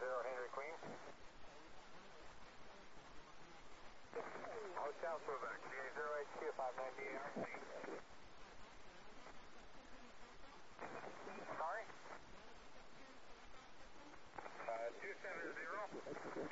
Henry Queen. Hotel Quebec, GA0HQ 590AR. Sorry? 270.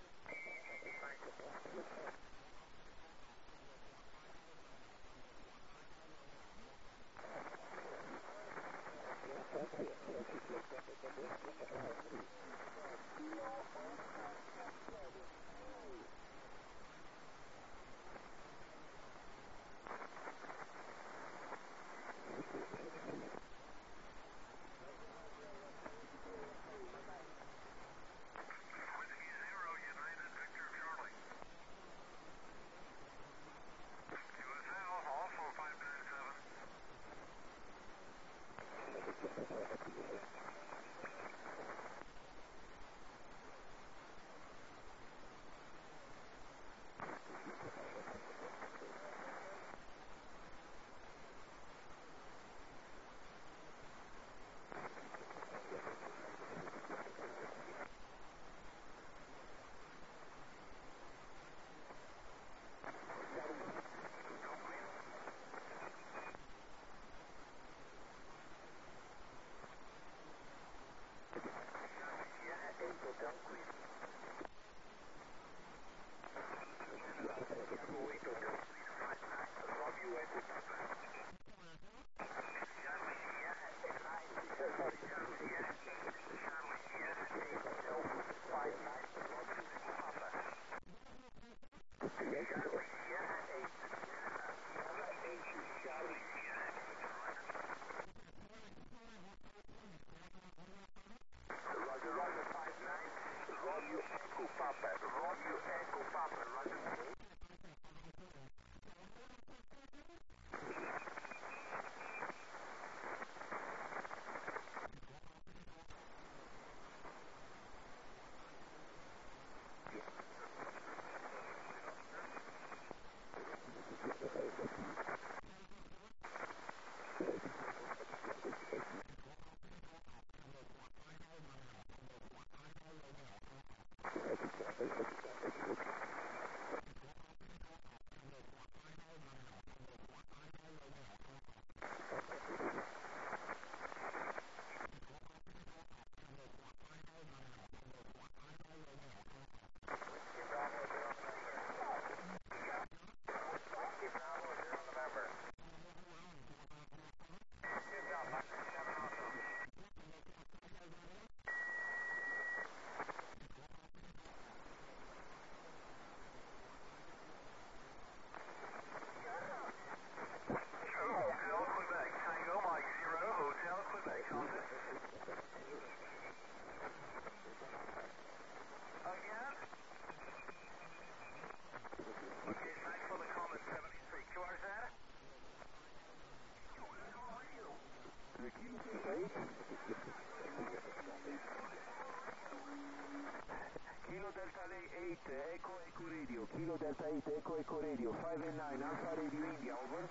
Kilo Delta 8 Echo Radio 5 and 9 Alpha Radio India, over.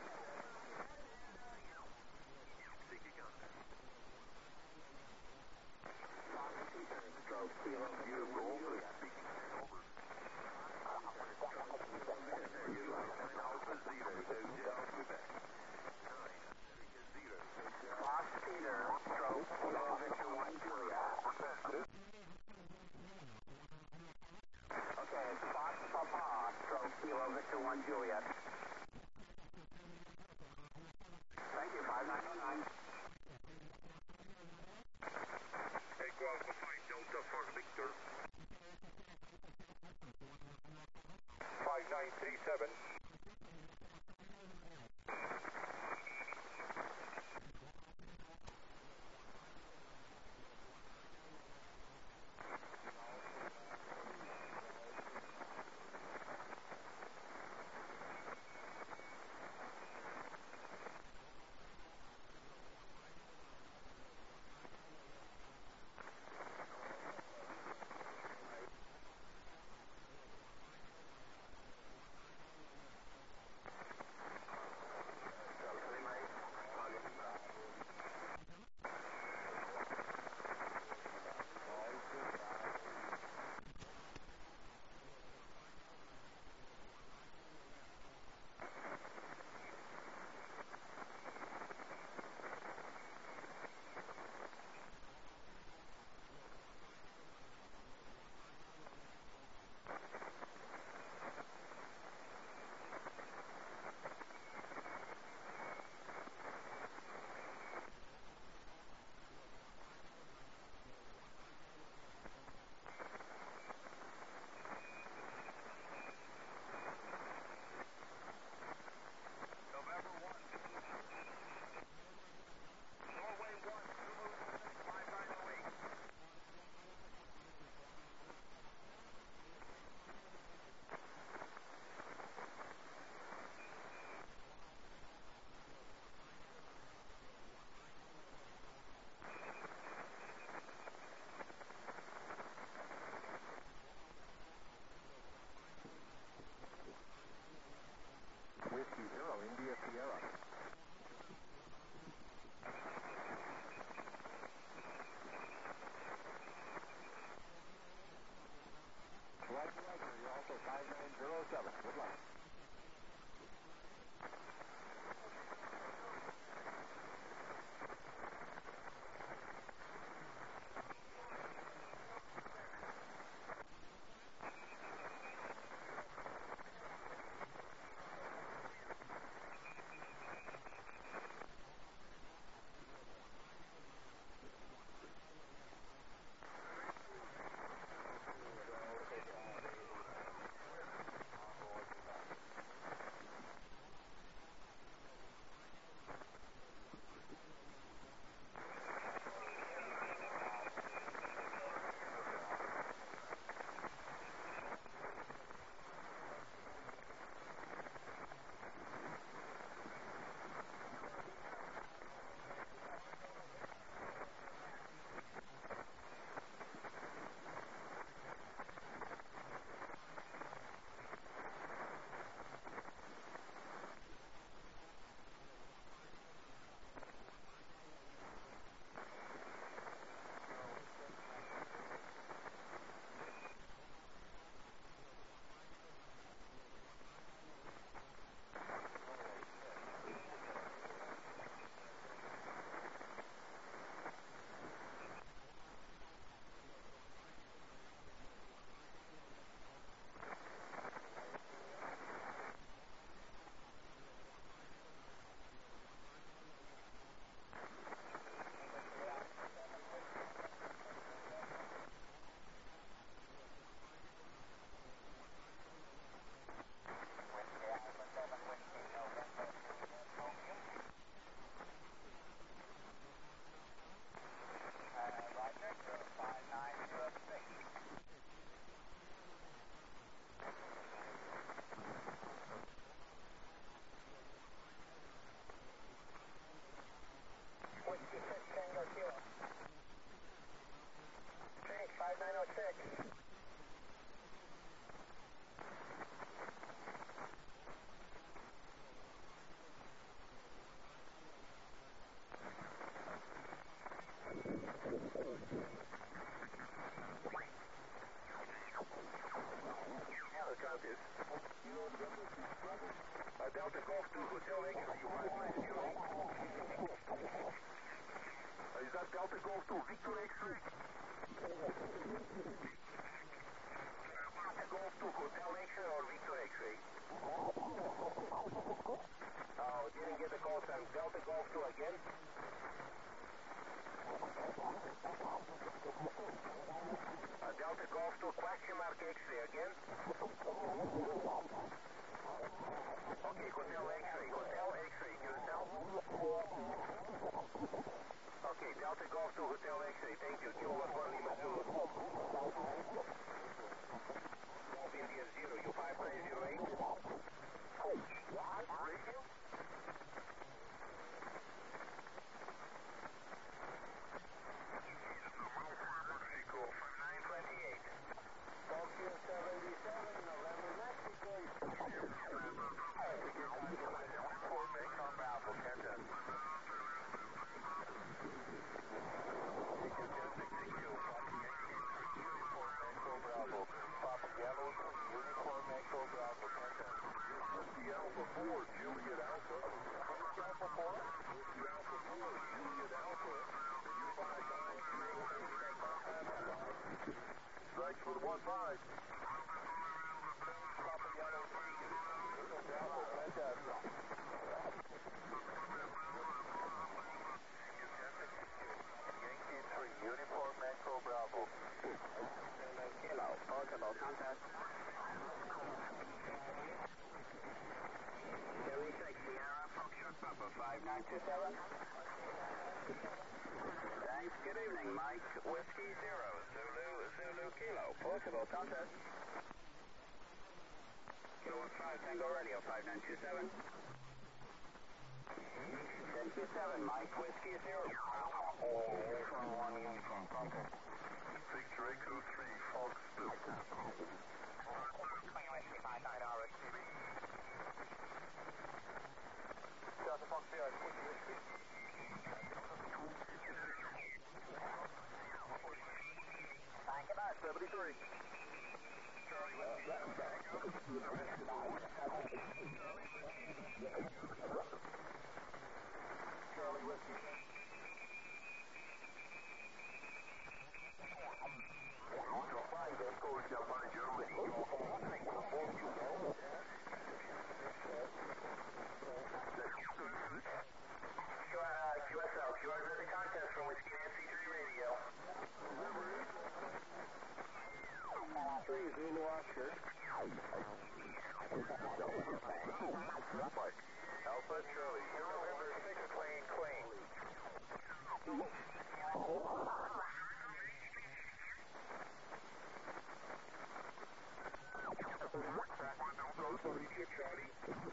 Take your gun. Stroke Kilo Uniform Golf speaking over. Alpha Zero Hotel Quebec. 9 America 0. Fox Peter Stroke Kilo Victor 1 Julia. Okay, Fox Papa Stroke Kilo Victor 1 Juliet. Thank you, 5909. Echo Alpha 5 Delta for Victor. 5937. Delta Golf 2 Hotel X-ray, 5908. Is that Delta Golf 2 Victor X-ray? Delta Golf 2 Hotel X-ray or Victor X-ray? Oh, didn't get the call sign. Delta Golf 2 again? Delta Golf 2 question mark X-ray again? Okay, Hotel X-ray, QSL? Okay, Delta Golf 2 Hotel X-ray, thank you. Kilo 1 Lima Zulu. India 0, you 5908. Radio? Mexico, 5928. Tokyo 77, November, Mexico. Alpha 4, Juliet Alpha. Alpha 4, Alpha 4, Juliet Alpha. Strikes for the 1-5. Papa Yellow 3, Alpha, fantastic. Yankee 3, Uniform Echo Bravo. Kilo, possible contact. Cherry 6, Sierra, Foxtrot Papa, 5927. Thanks, good evening, Mike. Whiskey 0, Zulu Kilo, possible contact. Kilo 15, Tango Radio, 5927. 1027, Mike, Whiskey 0. From 1 Uniform, contact. Victor Echo 3, Fox 2. Whiskey 59, Aris. Delta Fox 0, Whiskey Whiskey. Thank you, bye, 73. Charlie Whiskey. Hotel 5, Echo Japan, Germany. QSL, QR the contest from Whiskey Nancy 3 Radio. 3 Zulu Oscar. Alpha Charlie, November 6 plane claim. Charlie.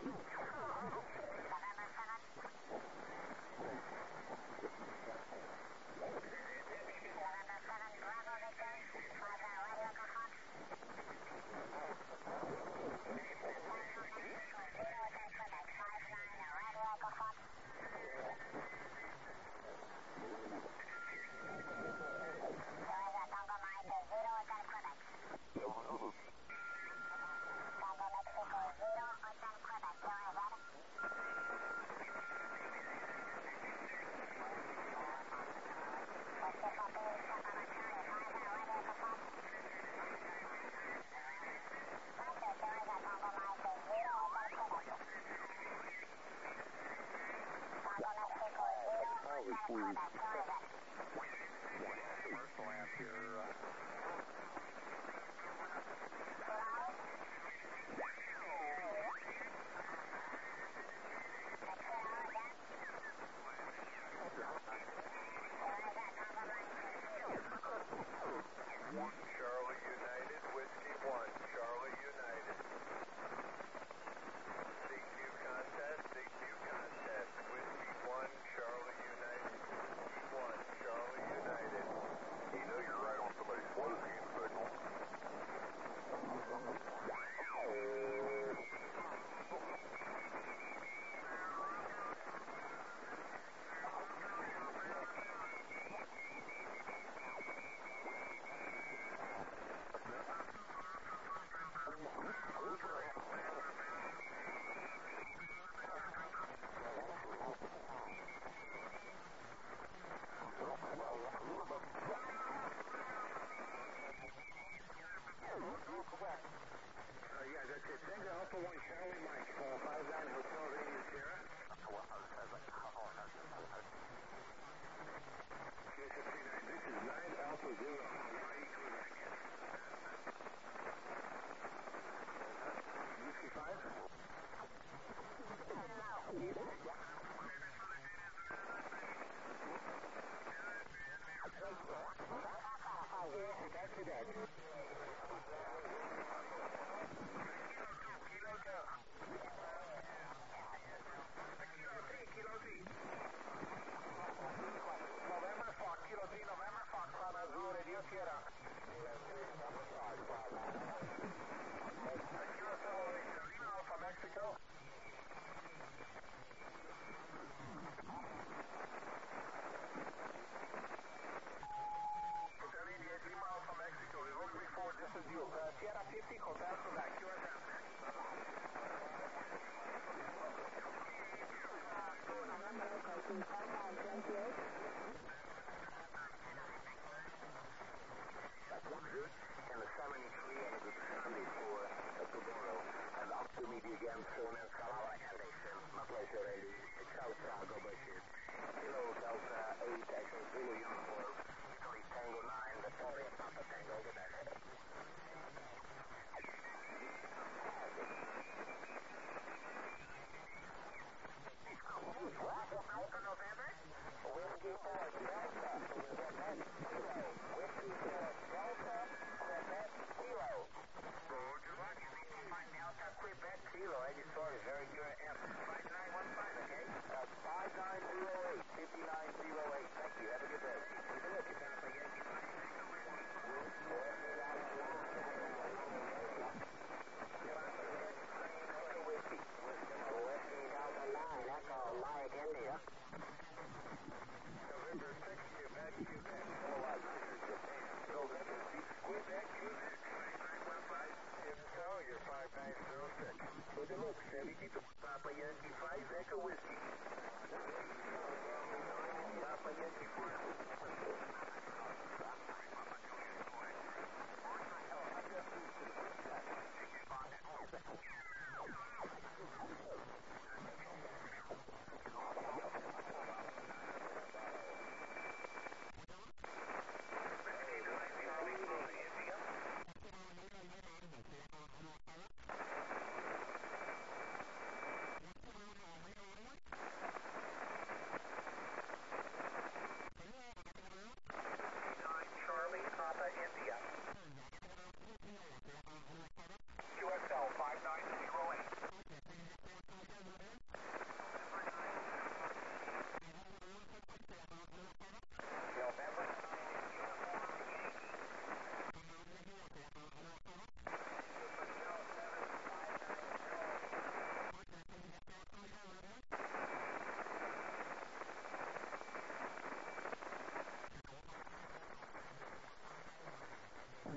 Commercial amp here. Charlie United, Whiskey 1, Charlie United. CQ contest, Whiskey 1, Charlie United, 1, Charlie United. You know you're right on somebody's phone.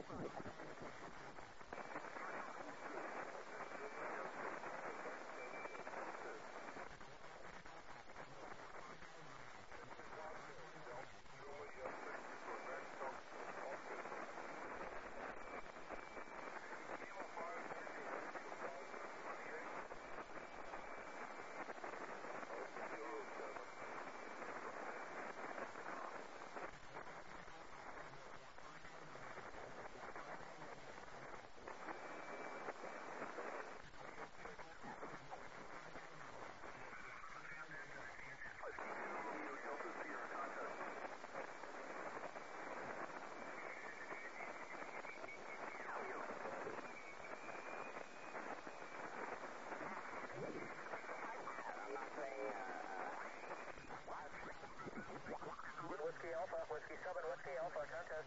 Whiskey Alpha, Whiskey 7, Whiskey Alpha, contest.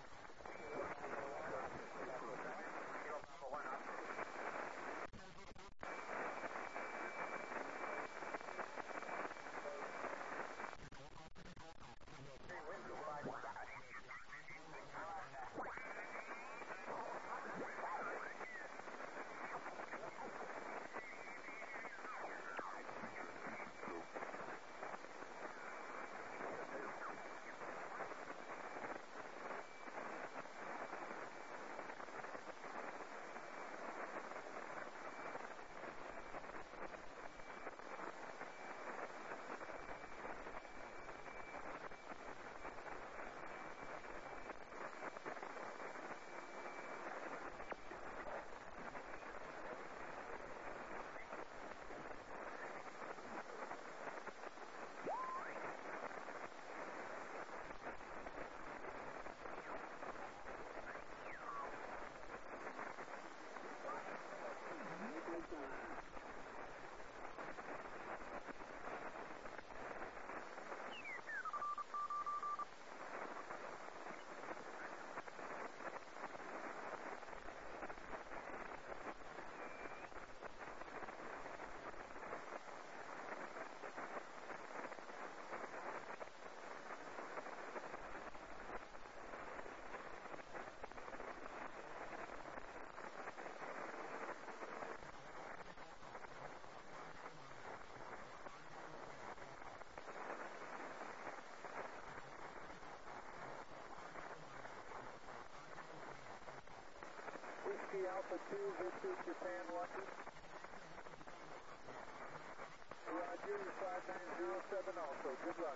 Whiskey Alpha 2, this is Japan Lucky. Roger, 5907 also, good luck.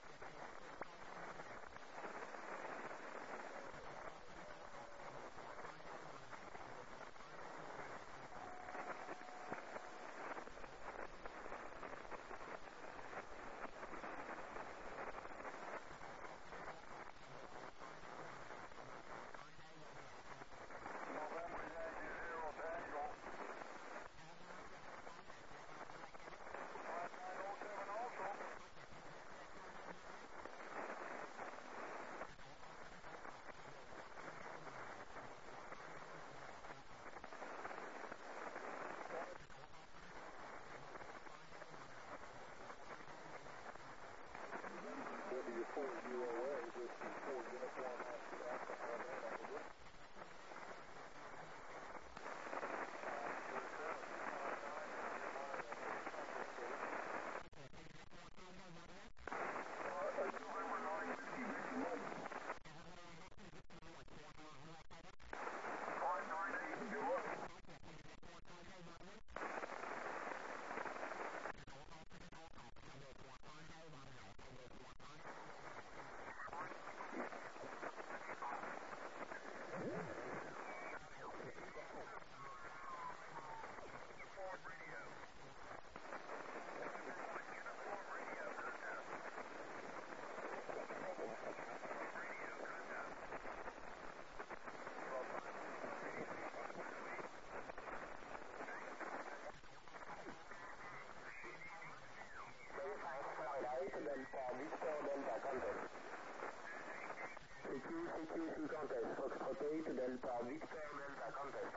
CQ contest, Foxtrot 8, Delta Victor, Delta contest.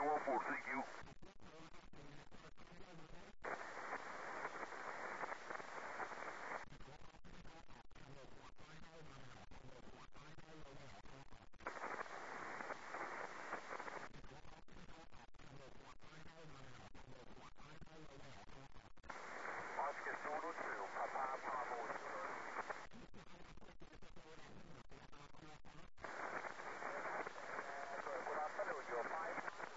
1-4, thank you. Oscar Zulu 2, Papa Bravo Zulu. Good afternoon, you're 5.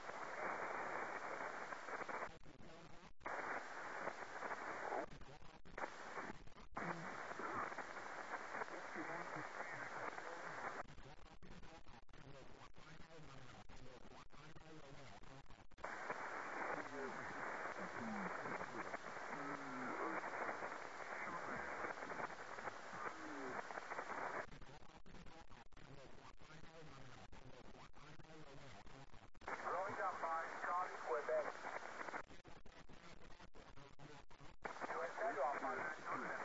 Rolling down 5, Charlie, Quebec. USA, you are 5927.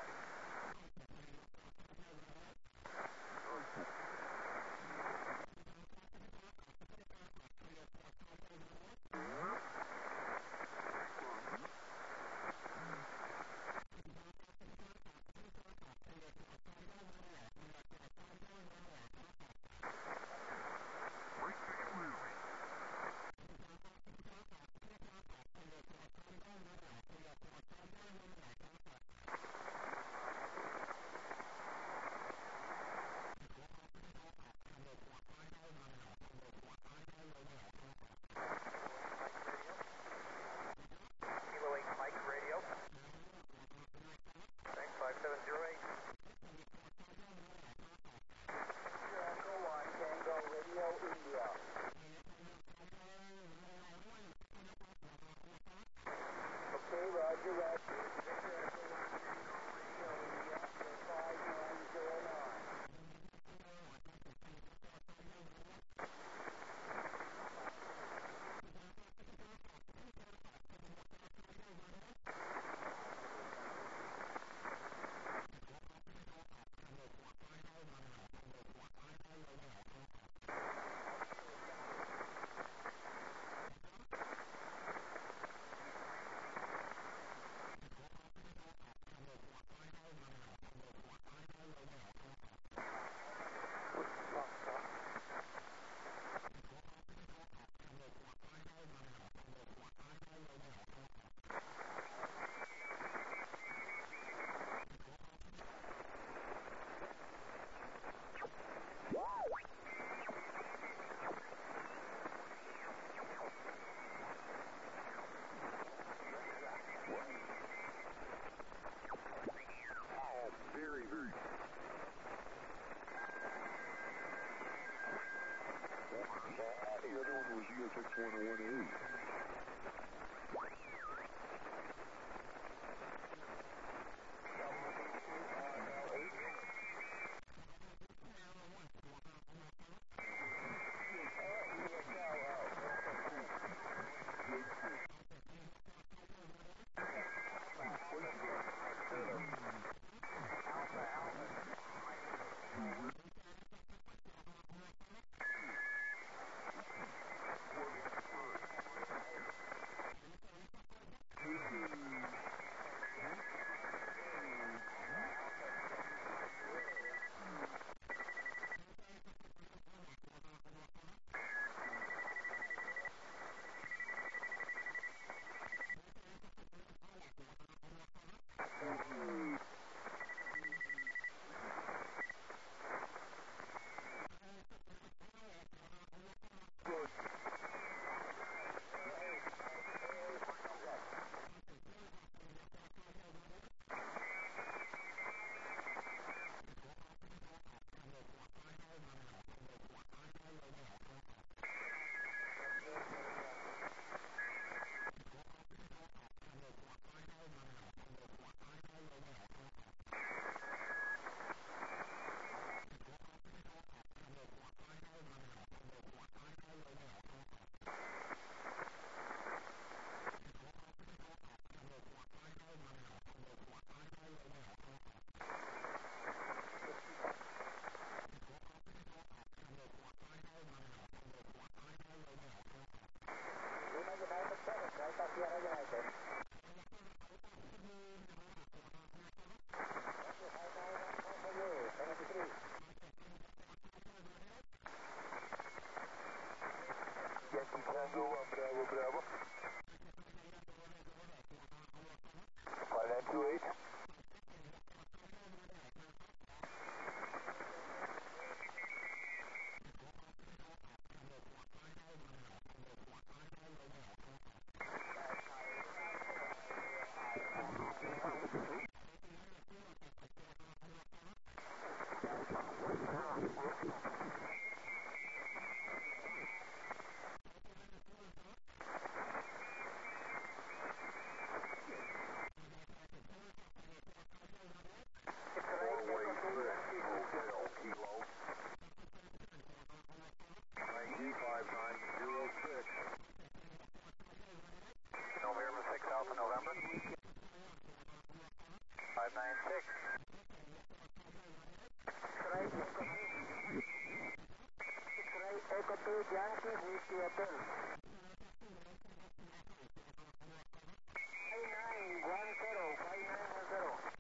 Kilo 8 Mike Radio. Thanks, 5708. Tango 1, Tango Radio India. Okay, roger, roger. Victor Echo 1, Tango Radio India, 5909. Very, very. The other one was USX 118. Yankee Whiskey Hotel. 5910.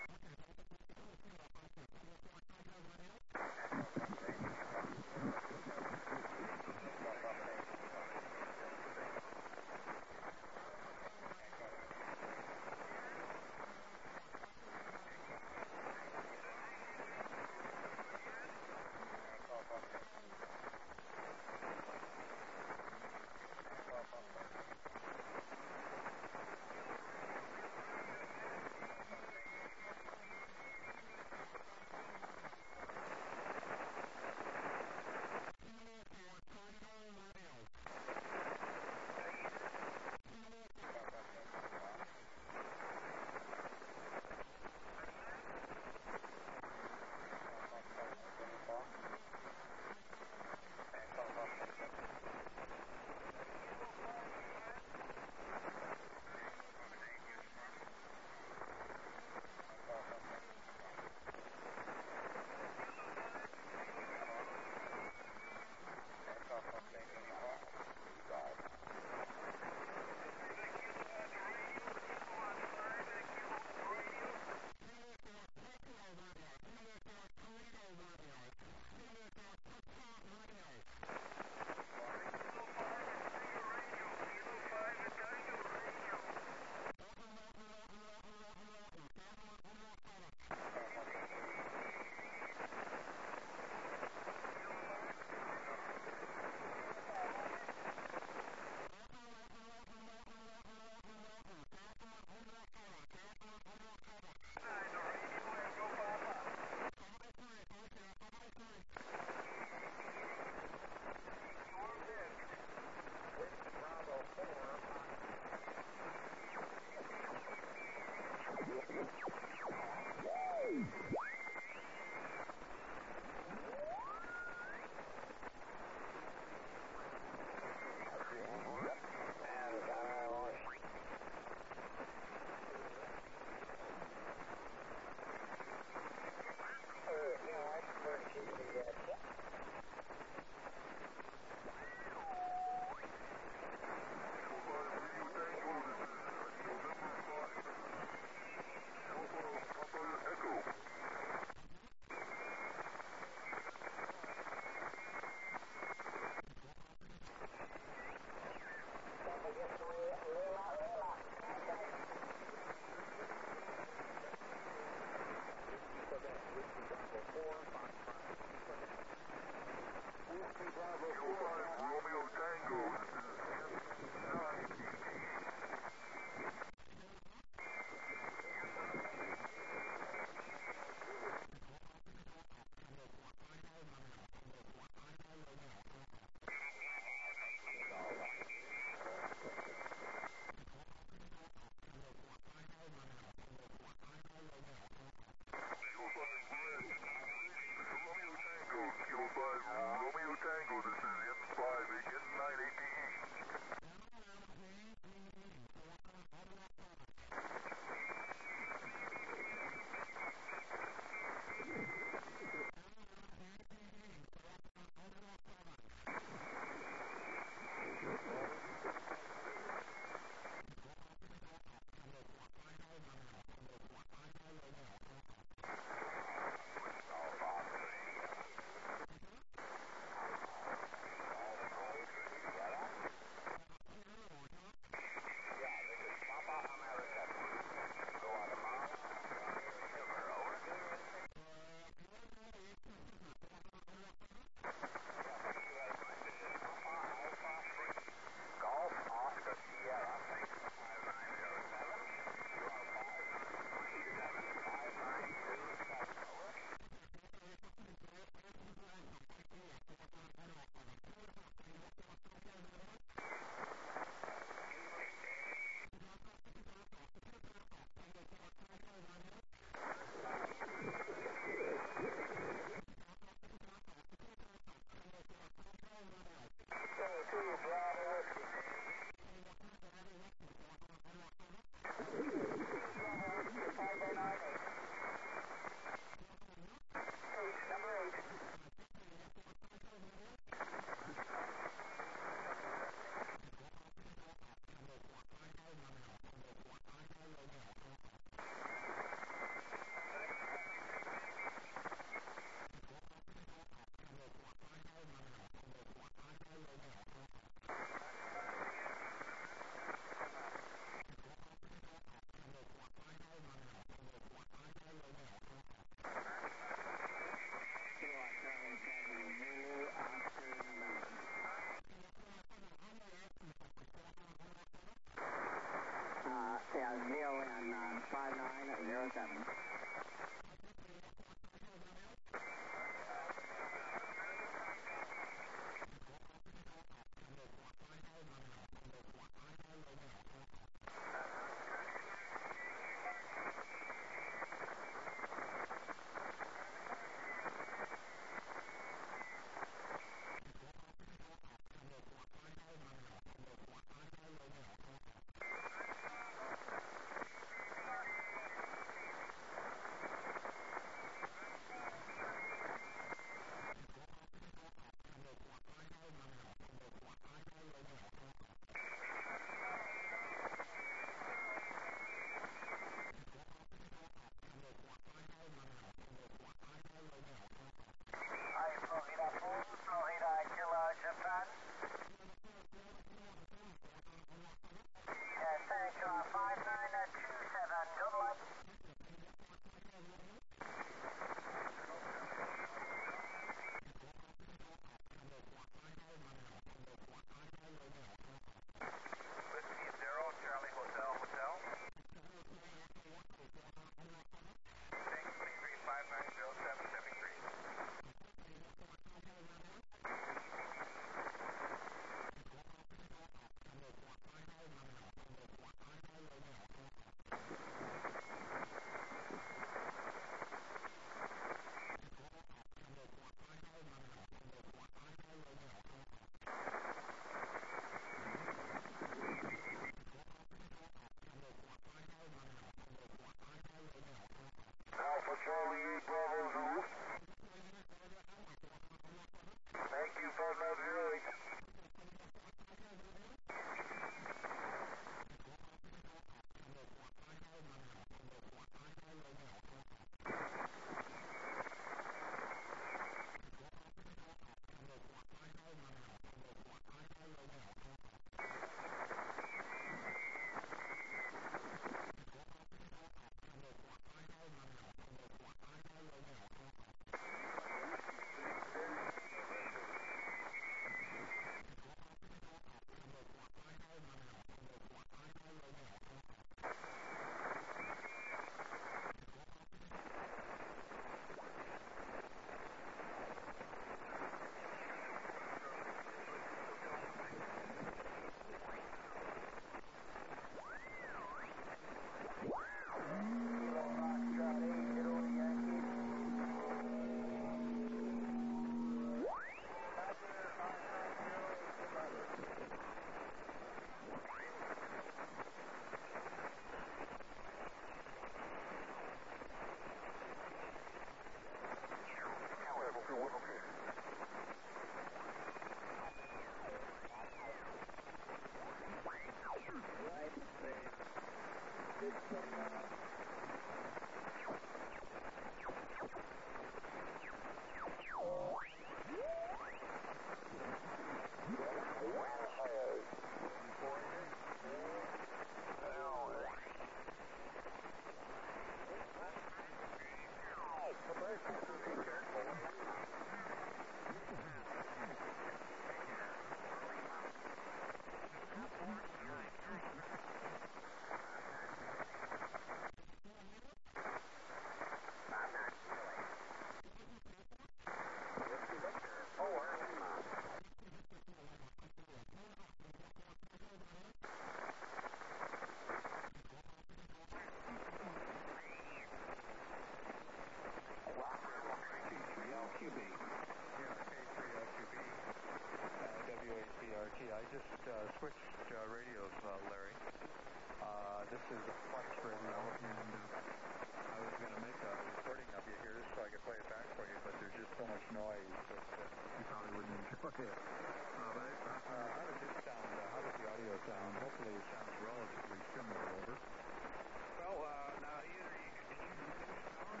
there's a flex radio, and I was going to make a recording of you here so I could play it back for you, but there's just so much noise that you probably wouldn't enjoy it. How does this sound? How does the audio sound? Hopefully it sounds relatively similar. Over. Well, now either did you use sound?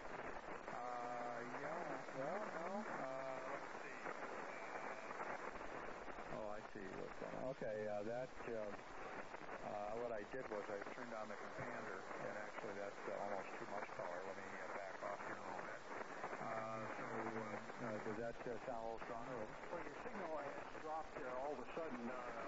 Yeah. Well, no. Let's see. Oh, I see what's going on. Okay, what I did was I turned on the commander, and actually that's almost too much power. Let me back off here a little bit. Does that sound a little stronger? Well, your signal has dropped all of a sudden.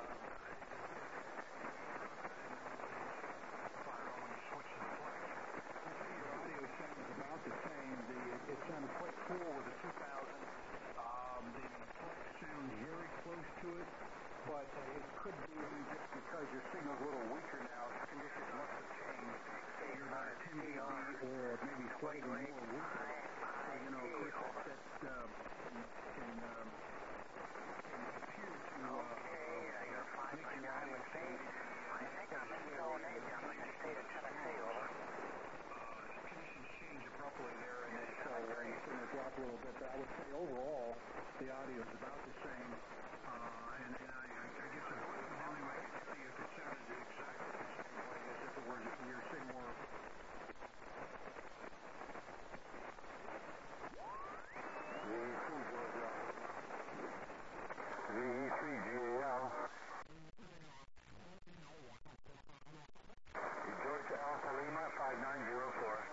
It sounds quite cool with the 2000. The flex sounds very close to it, but it could be just because your signal's a little weaker now. Conditions must have changed. You're not at 10 dB or maybe slightly more weaker. So, of course, that can appear to make your audio sound. I think I'm in zone 8 down in the state of Tennessee, over. Conditions change abruptly there, and then so the signal drop a little bit. But I would say overall, the audio is about the same. And I guess the only way I could see if it sounded exactly the same way as if it were your signal. V3GAL. Georgia Alpha Lima 5904.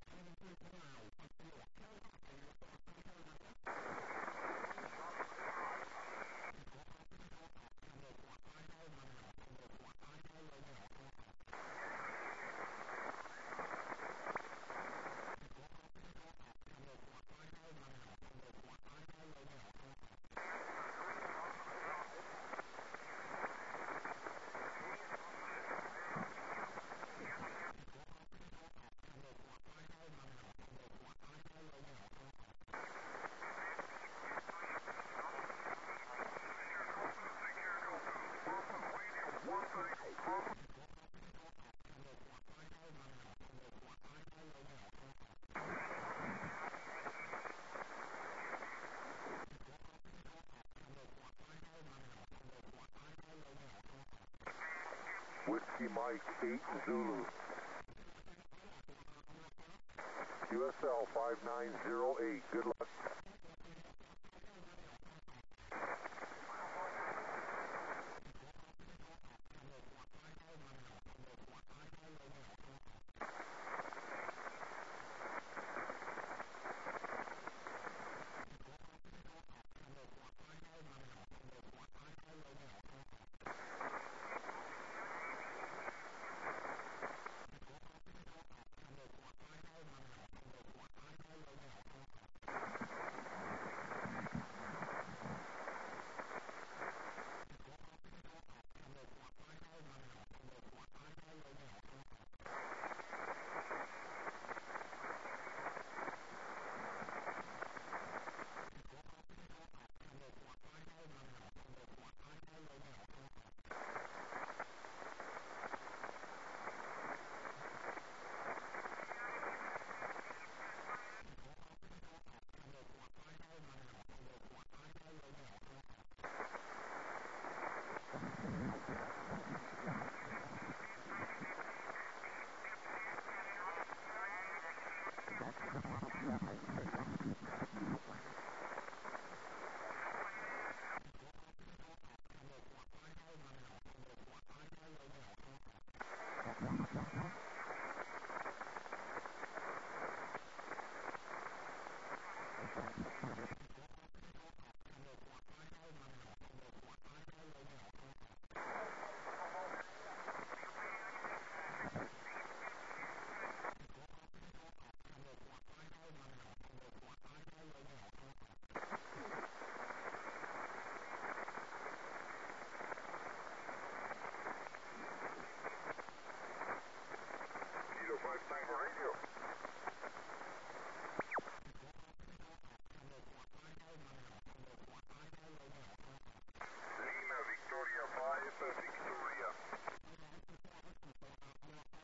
Whiskey Mike 8 Zulu. USL 5908. Good luck. Radio. Lima, Victoria 5, Victoria.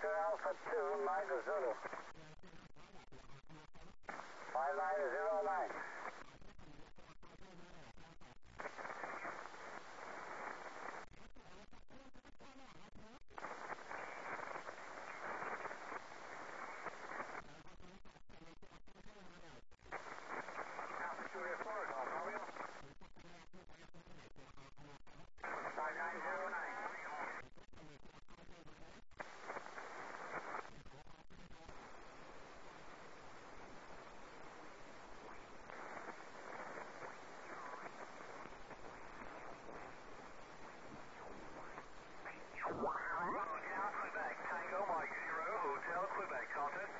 Victor Alpha 2, Mike Zulu. 5909. Altitude 4, Golf Romeo. 5909. Hotel Quebec, Tango Mike 0, Hotel Quebec, contact.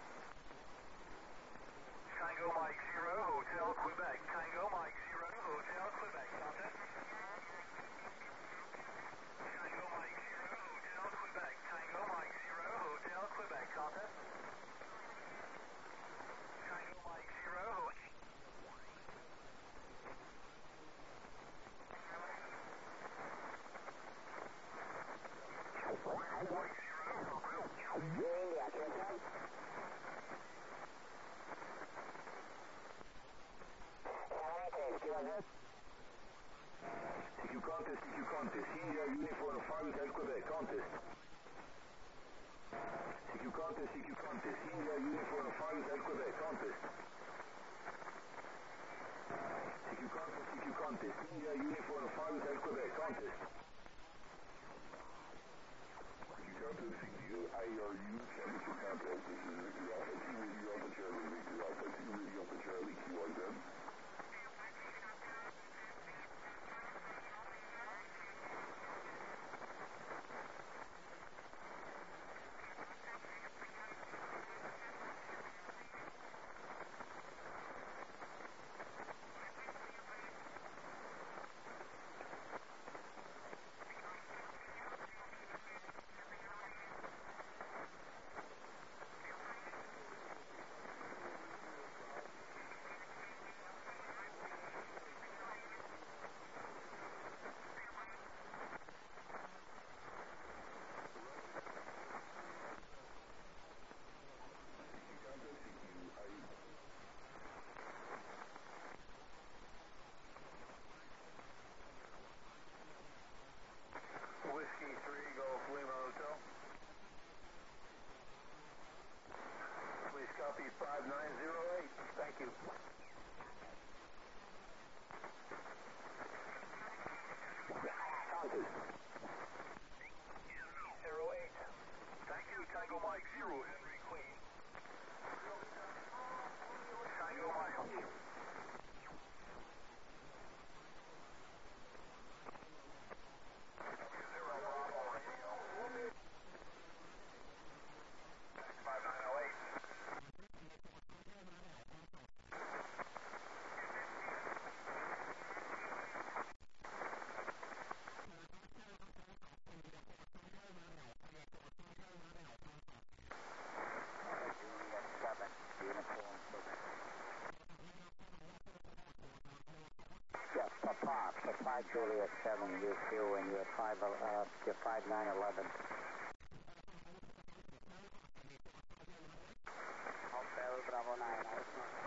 Tango Mike 0, Hotel Quebec, Tango Mike 0, Hotel Quebec, contact. Tango Mike 0, Hotel Quebec, Tango Mike 0, Hotel Quebec, contact. Tango Mike 0, CQ contest, India Uniform 5 Hotel Quebec, contest. CQ contest, India Uniform 5 Hotel Quebec, contest. CQ contest, India Uniform 5 Hotel Quebec, contest. CQ contest, CQ, IRU, temperature contest, this is Victor Alpha 2 Radio Alpha Charlie, Victor Alpha 2 Radio Alpha Charlie, QRZ. Whiskey 3, Golf Lima Hotel. Please copy 5908. Thank you. Contest. 08. Thank you, Tango Mike 0, Henry Queen. Tango Mike. Papa Juliet 7, UQ, and you're 5911. Hotel Bravo 9.